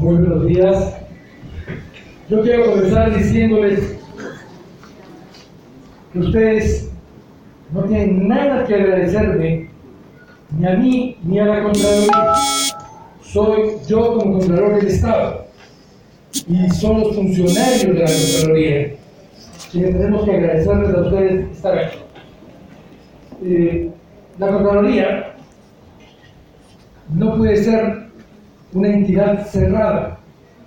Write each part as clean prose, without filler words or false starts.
Muy buenos días. Yo quiero comenzar diciéndoles que ustedes no tienen nada que agradecerme, ni a mí ni a la Contraloría. Soy yo como Contralor del Estado y son los funcionarios de la Contraloría quienes tenemos que agradecerles a ustedes estar aquí. La Contraloría no puede ser una entidad cerrada.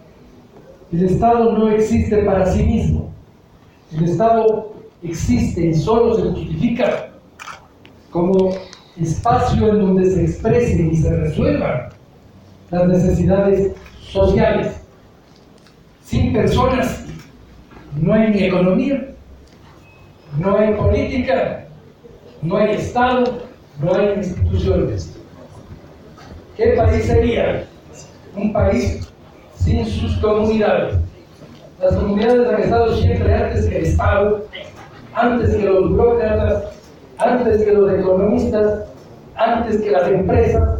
El Estado no existe para sí mismo. El Estado existe y solo se justifica como espacio en donde se expresen y se resuelvan las necesidades sociales. Sin personas no hay ni economía, no hay política, no hay Estado, no hay instituciones. ¿Qué país sería? Un país sin sus comunidades. Las comunidades han estado siempre antes que el Estado, antes que los burócratas, antes que los economistas, antes que las empresas,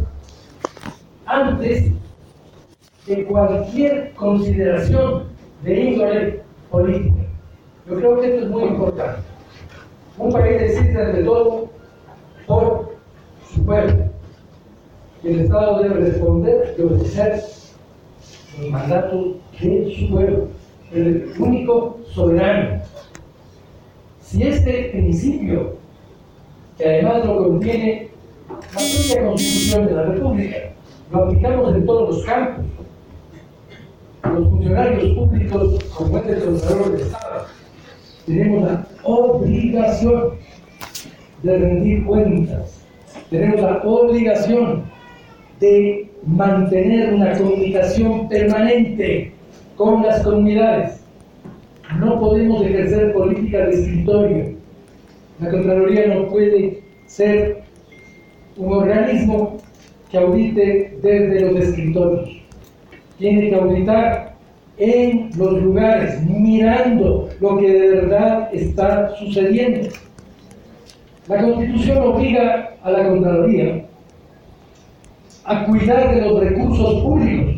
antes de cualquier consideración de índole política. Yo creo que esto es muy importante. Un país existe ante todo por su pueblo. Y el Estado debe responder y obedecer los mandatos de su pueblo, el único soberano. Si este principio, que además lo contiene la propia Constitución de la República, lo aplicamos en todos los campos, los funcionarios públicos, como es el Contralor del Estado, tenemos la obligación de rendir cuentas, tenemos la obligación de mantener una comunicación permanente con las comunidades. No podemos ejercer política de escritorio. La Contraloría no puede ser un organismo que audite desde los escritorios. Tiene que auditar en los lugares, mirando lo que de verdad está sucediendo. La Constitución obliga a la Contraloría a cuidar de los recursos públicos.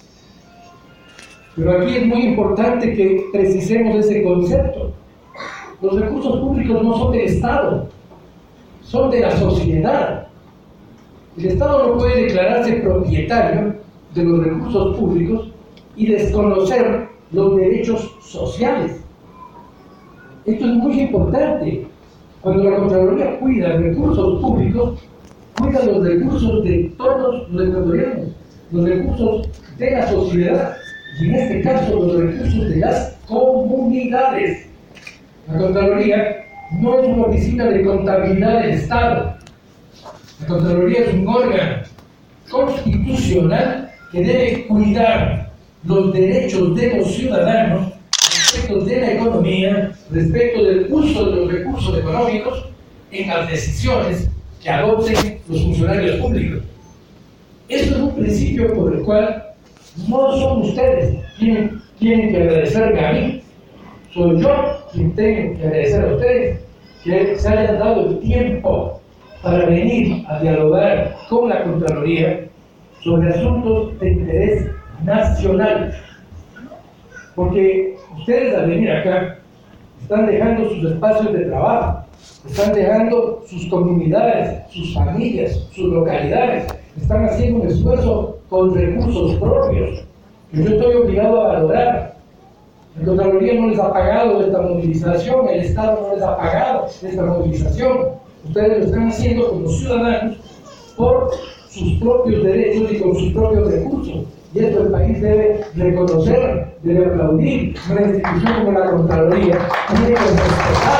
Pero aquí es muy importante que precisemos ese concepto. Los recursos públicos no son del Estado, son de la sociedad. El Estado no puede declararse propietario de los recursos públicos y desconocer los derechos sociales. Esto es muy importante. Cuando la Contraloría cuida recursos públicos, cuida los recursos de todos los ecuatorianos, los recursos de la sociedad y en este caso los recursos de las comunidades. La Contraloría no es una oficina de contabilidad del Estado. La Contraloría es un órgano constitucional que debe cuidar los derechos de los ciudadanos respecto de la economía, respecto del uso de los recursos económicos en las decisiones que adopten los funcionarios públicos. Esto es un principio por el cual no son ustedes quienes tienen que agradecerme a mí, soy yo quien tengo que agradecer a ustedes que se hayan dado el tiempo para venir a dialogar con la Contraloría sobre asuntos de interés nacional. Porque ustedes al venir acá están dejando sus espacios de trabajo, están dejando sus comunidades, sus familias, sus localidades, están haciendo un esfuerzo con recursos propios que yo estoy obligado a valorar. La Contraloría no les ha pagado esta movilización, el Estado no les ha pagado esta movilización. Ustedes lo están haciendo como ciudadanos por sus propios derechos y con sus propios recursos. Y esto el país debe reconocer, debe aplaudir. Una institución como la Contraloría tiene que respetar.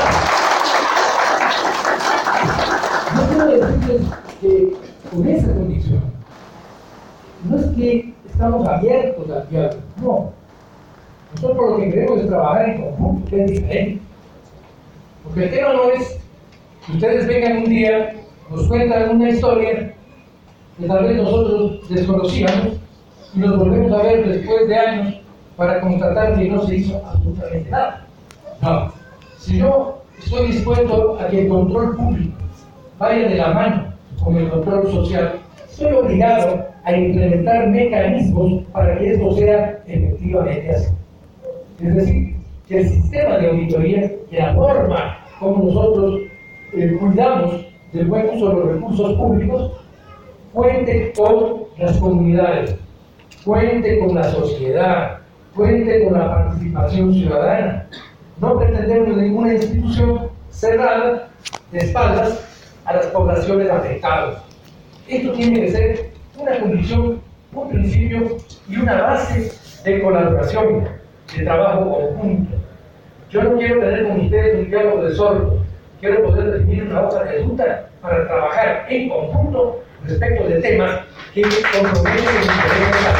Yo quiero decirles que con esa condición, no es que estamos abiertos al diálogo, no. Nosotros lo que queremos es trabajar en conjunto, que es diferente. Porque el tema no es que ustedes vengan un día, nos cuentan una historia que tal vez nosotros desconocíamos y nos volvemos a ver después de años para constatar que no se hizo absolutamente nada. No. Si yo estoy dispuesto a que el control público vaya de la mano con el control social, estoy obligado a implementar mecanismos para que esto sea efectivamente así. Es decir, que el sistema de auditoría, que la forma como nosotros cuidamos del buen uso de los recursos públicos, cuente con las comunidades, cuente con la sociedad, cuente con la participación ciudadana. No pretendemos ninguna institución cerrada de espaldas a las poblaciones afectadas. Esto tiene que ser una condición, un principio y una base de colaboración, de trabajo conjunto. Yo no quiero tener con ustedes un diálogo de sordos, quiero poder definir una hoja de ruta para trabajar en conjunto respecto de temas que comprometen los intereses de la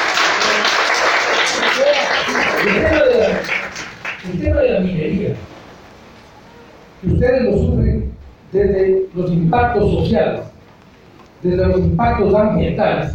vida. El tema de la minería, que ustedes lo sufren desde los impactos sociales, desde los impactos ambientales.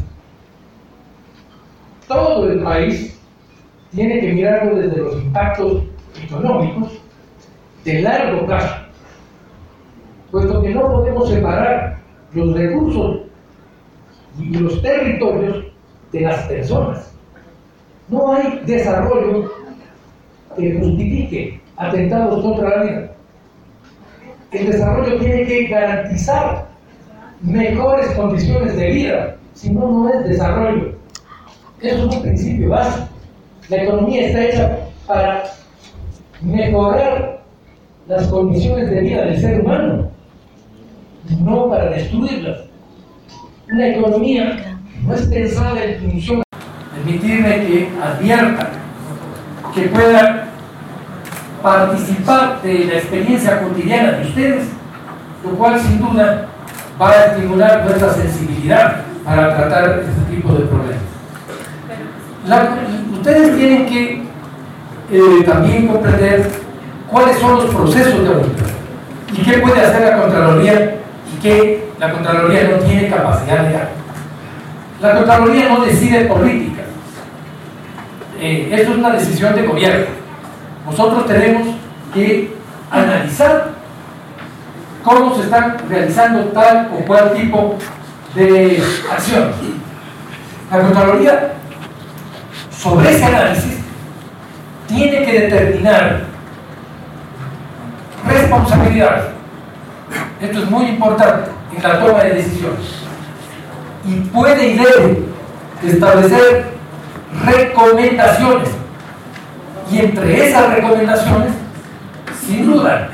Todo el país tiene que mirarlo desde los impactos económicos de largo plazo, puesto que no podemos separar los recursos y los territorios de las personas. No hay desarrollo que justifique atentados contra la vida. El desarrollo tiene que garantizar mejores condiciones de vida, si no, no es desarrollo. Eso es un principio básico. La economía está hecha para mejorar las condiciones de vida del ser humano, no para destruirlas. Una economía no es pensada en función. Permitirme que advierta, que pueda participar de la experiencia cotidiana de ustedes, lo cual sin duda va a estimular nuestra sensibilidad para tratar este tipo de problemas. Ustedes tienen que también comprender cuáles son los procesos de auditoría y qué puede hacer la Contraloría y qué la Contraloría no tiene capacidad de hacer. La Contraloría no decide política. Esto es una decisión de gobierno. Nosotros tenemos que analizar cómo se están realizando tal o cual tipo de acción. La Contraloría, sobre ese análisis, tiene que determinar responsabilidades. Esto es muy importante en la toma de decisiones. Y puede y debe establecer recomendaciones. Y entre esas recomendaciones, sin duda,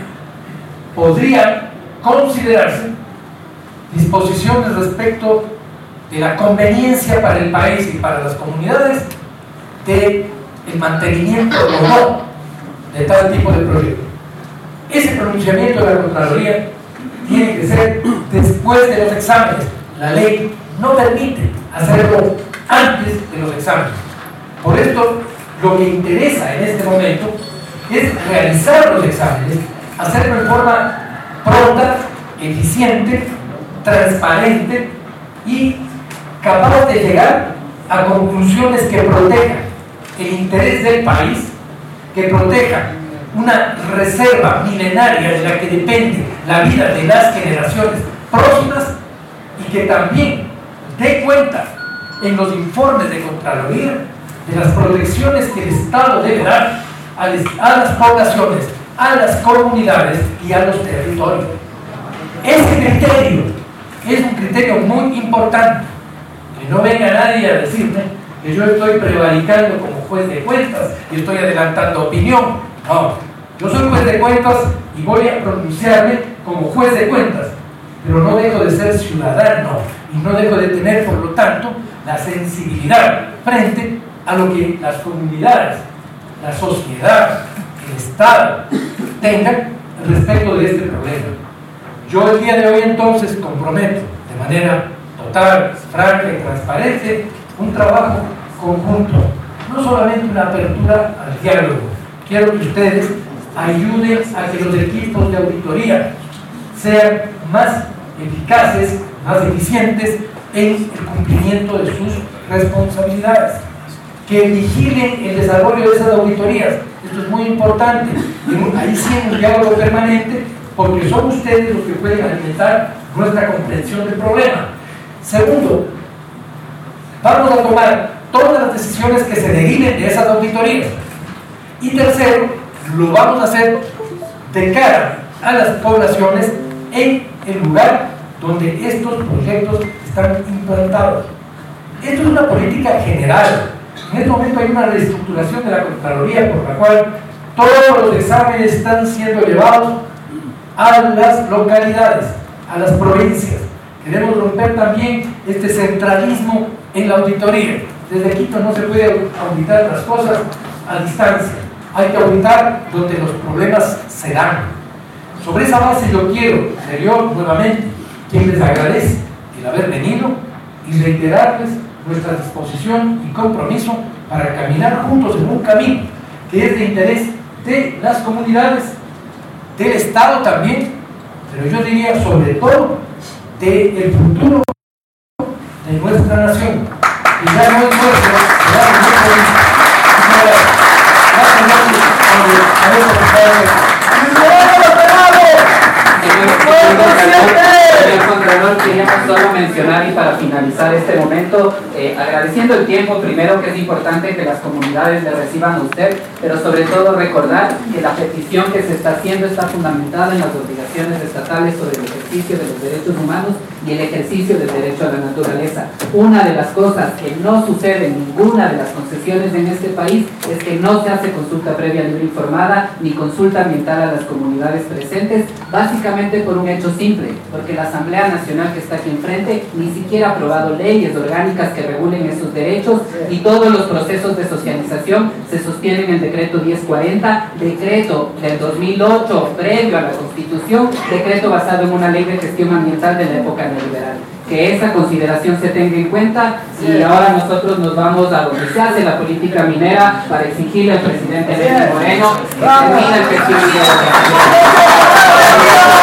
podrían considerarse disposiciones respecto de la conveniencia para el país y para las comunidades del mantenimiento o no de tal tipo de proyecto. Ese pronunciamiento de la Contraloría tiene que ser después de los exámenes. La ley no permite hacerlo antes de los exámenes. Por esto, lo que interesa en este momento es realizar los exámenes, hacerlo en forma pronta, eficiente, transparente y capaz de llegar a conclusiones que protejan el interés del país, que protejan una reserva milenaria de la que depende la vida de las generaciones próximas y que también dé cuenta en los informes de Contraloría de las protecciones que el Estado debe dar a las poblaciones, a las comunidades y a los territorios. Ese criterio es un criterio muy importante. Que no venga nadie a decirme que yo estoy prevaricando como juez de cuentas y estoy adelantando opinión. No, yo soy juez de cuentas y voy a pronunciarme como juez de cuentas, pero no dejo de ser ciudadano y no dejo de tener, por lo tanto, la sensibilidad frente a lo que las comunidades, la sociedad, el Estado tengan respecto de este problema. Yo el día de hoy entonces comprometo de manera total, franca y transparente un trabajo conjunto, no solamente una apertura al diálogo. Quiero que ustedes ayuden a que los equipos de auditoría sean más eficaces, más eficientes en el cumplimiento de sus responsabilidades, que vigilen el desarrollo de esas auditorías. Esto es muy importante. Ahí sí hay un diálogo permanente, porque son ustedes los que pueden alimentar nuestra comprensión del problema. Segundo, vamos a tomar todas las decisiones que se deriven de esas auditorías. Y tercero, lo vamos a hacer de cara a las poblaciones en el lugar donde estos proyectos están implantados. Esto es una política general. En este momento hay una reestructuración de la Contraloría por la cual todos los exámenes están siendo llevados a las localidades, a las provincias. Queremos romper también este centralismo en la auditoría. Desde Quito no se puede auditar las cosas a distancia. Hay que auditar donde los problemas se dan. Sobre esa base yo quiero, nuevamente, quien les agradece el haber venido y reiterarles nuestra disposición y compromiso para caminar juntos en un camino que es de interés de las comunidades, del Estado también, pero yo diría sobre todo del futuro de nuestra nación. Y ya no es nuestro, Señor Contralor, queríamos solo mencionar y para finalizar este momento, agradeciendo el tiempo primero, que es importante que las comunidades le reciban a usted, pero sobre todo recordar que la petición que se está haciendo está fundamentada en las obligaciones estatales sobre el ejercicio de los derechos humanos y el ejercicio del derecho a la naturaleza. Una de las cosas que no sucede en ninguna de las concesiones en este país es que no se hace consulta previa libre informada ni consulta ambiental a las comunidades presentes, básicamente por un hecho simple, porque la Asamblea Nacional que está aquí enfrente ni siquiera ha aprobado leyes orgánicas que regulen esos derechos y todos los procesos de socialización se sostienen en el decreto 1040, decreto del 2008 previo a la Constitución, decreto basado en una ley de gestión ambiental de la época neoliberal. Que esa consideración se tenga en cuenta y ahora nosotros nos vamos a donde se hace la política minera para exigirle al presidente Lenín Moreno que termine el gestión de